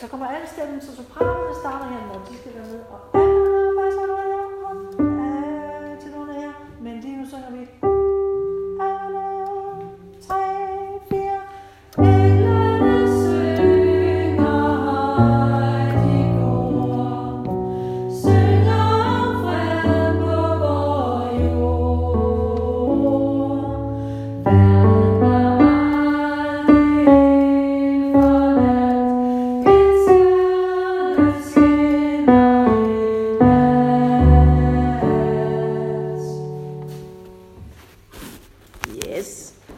Så kommer alle stemmen, så sopranerne starter her, når de skal være med, og